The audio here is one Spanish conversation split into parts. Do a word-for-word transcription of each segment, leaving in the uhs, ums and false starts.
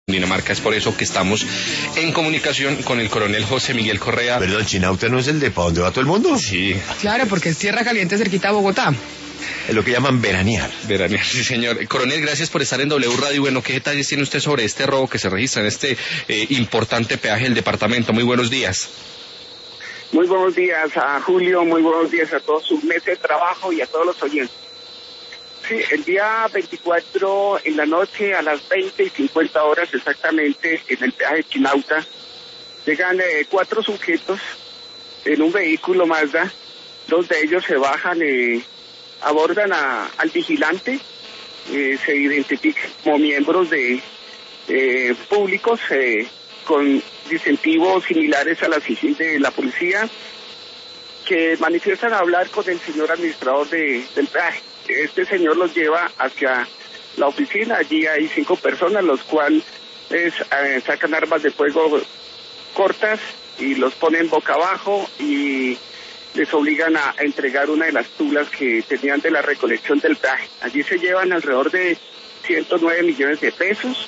Dinamarca. Es por eso que estamos en comunicación con el coronel José Miguel Correa. Perdón, Chinauta no es el de para dónde va todo el mundo. Sí. Claro, porque es tierra caliente cerquita a Bogotá. Es lo que llaman veranear. Veranear, sí señor. Coronel, gracias por estar en W Radio. Bueno, ¿qué detalles tiene usted sobre este robo que se registra en este eh, importante peaje del departamento? Muy buenos días. Muy buenos días a Julio, muy buenos días a todos su mesa de trabajo y a todos los oyentes. Sí, el día veinticuatro en la noche a las veinte y cincuenta horas exactamente en el peaje de Chinauta llegan eh, cuatro sujetos en un vehículo Mazda. Dos de ellos se bajan, eh, abordan a, al vigilante, eh, se identifican como miembros de eh, públicos eh, con distintivos similares a la sigil de la policía, que manifiestan hablar con el señor administrador de, del peaje. Este señor los lleva hacia la oficina. Allí hay cinco personas, los cuales eh, sacan armas de fuego cortas y los ponen boca abajo y les obligan a, a entregar una de las tulas que tenían de la recolección del peaje. Allí se llevan alrededor de ciento nueve millones de pesos.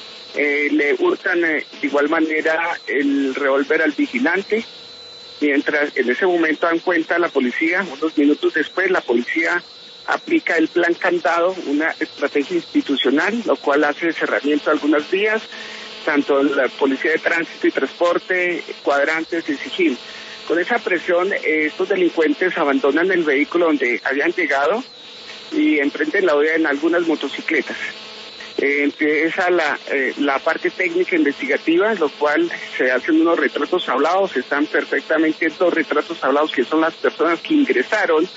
Eh, le hurtan eh, de igual manera el revólver al vigilante. Mientras en ese momento dan cuenta a la policía, unos minutos después la policía aplica el plan candado, una estrategia institucional, lo cual hace cerramiento a algunas vías, tanto la Policía de Tránsito y Transporte, cuadrantes y sigil. Con esa presión, eh, estos delincuentes abandonan el vehículo donde habían llegado y emprenden la huida en algunas motocicletas. Eh, empieza la, eh, la parte técnica investigativa, lo cual se hacen unos retratos hablados, están perfectamente dos retratos hablados que son las personas que ingresaron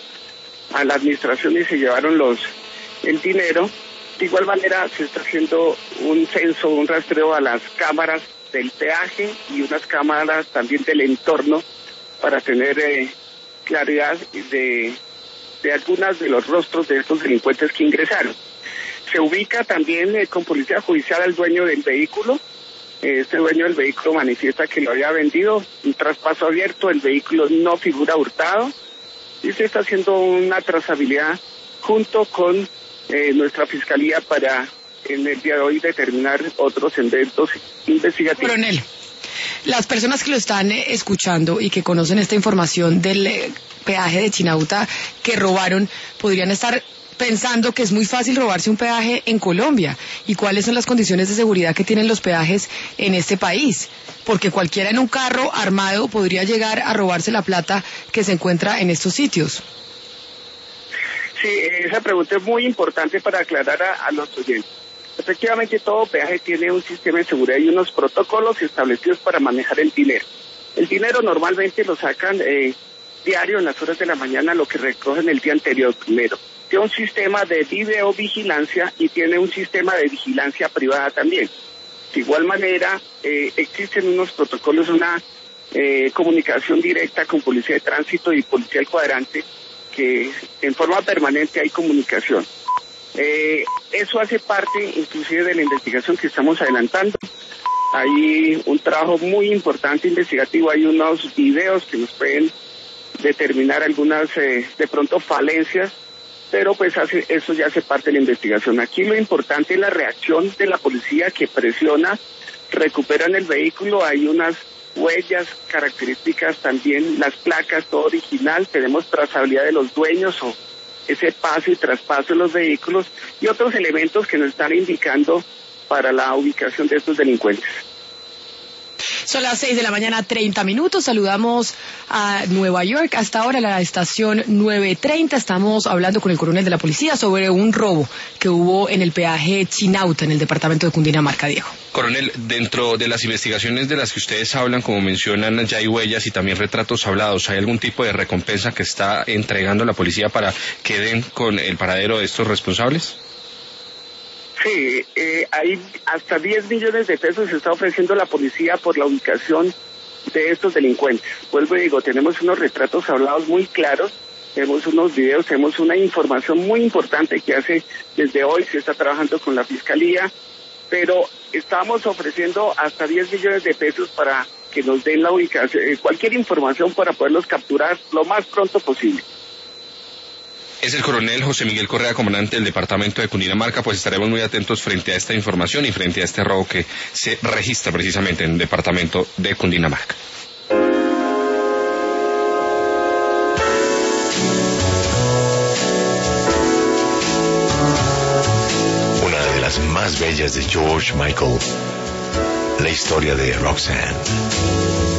a la administración y se llevaron los el dinero. De igual manera se está haciendo un censo, un rastreo a las cámaras del peaje y unas cámaras también del entorno para tener eh, claridad de, de algunas de los rostros de estos delincuentes que ingresaron. Se ubica también eh, con policía judicial al dueño del vehículo. Este dueño del vehículo manifiesta que lo había vendido, un traspaso abierto, el vehículo no figura hurtado. Y se está haciendo una trazabilidad junto con eh, nuestra fiscalía para en el día de hoy determinar otros eventos investigativos. Coronel, las personas que lo están eh, escuchando y que conocen esta información del eh, peaje de Chinauta que robaron, podrían estar pensando que es muy fácil robarse un peaje en Colombia. ¿Y cuáles son las condiciones de seguridad que tienen los peajes en este país? Porque cualquiera en un carro armado podría llegar a robarse la plata que se encuentra en estos sitios. Sí, esa pregunta es muy importante para aclarar a, a los oyentes. Efectivamente, todo peaje tiene un sistema de seguridad y unos protocolos establecidos para manejar el dinero. El dinero normalmente lo sacan eh, diario en las horas de la mañana, lo que recogen el día anterior primero. Tiene un sistema de videovigilancia y tiene un sistema de vigilancia privada también. De igual manera, eh, existen unos protocolos, una eh, comunicación directa con Policía de Tránsito y Policía del Cuadrante, que en forma permanente hay comunicación. Eh, eso hace parte inclusive de la investigación que estamos adelantando. Hay un trabajo muy importante investigativo, hay unos videos que nos pueden determinar algunas eh, de pronto falencias, pero pues hace, eso ya hace parte de la investigación. Aquí lo importante es la reacción de la policía que presiona, recuperan el vehículo, hay unas huellas, características también, las placas, todo original, tenemos trazabilidad de los dueños o ese paso y traspaso de los vehículos y otros elementos que nos están indicando para la ubicación de estos delincuentes. Son las seis de la mañana, treinta minutos. Saludamos a Nueva York. Hasta ahora la estación nueve treinta. Estamos hablando con el coronel de la policía sobre un robo que hubo en el peaje Chinauta, en el departamento de Cundinamarca, Diego. Coronel, dentro de las investigaciones de las que ustedes hablan, como mencionan, ya hay huellas y también retratos hablados. ¿Hay algún tipo de recompensa que está entregando la policía para que den con el paradero de estos responsables? Sí, eh, hay hasta diez millones de pesos se está ofreciendo la policía por la ubicación de estos delincuentes. Vuelvo y digo, tenemos unos retratos hablados muy claros, tenemos unos videos, tenemos una información muy importante que hace desde hoy, se está trabajando con la fiscalía, pero estamos ofreciendo hasta diez millones de pesos para que nos den la ubicación, eh, cualquier información para poderlos capturar lo más pronto posible. Es el coronel José Miguel Correa, comandante del departamento de Cundinamarca. Pues estaremos muy atentos frente a esta información y frente a este robo que se registra precisamente en el departamento de Cundinamarca. Una de las más bellas de George Michael, la historia de Roxanne.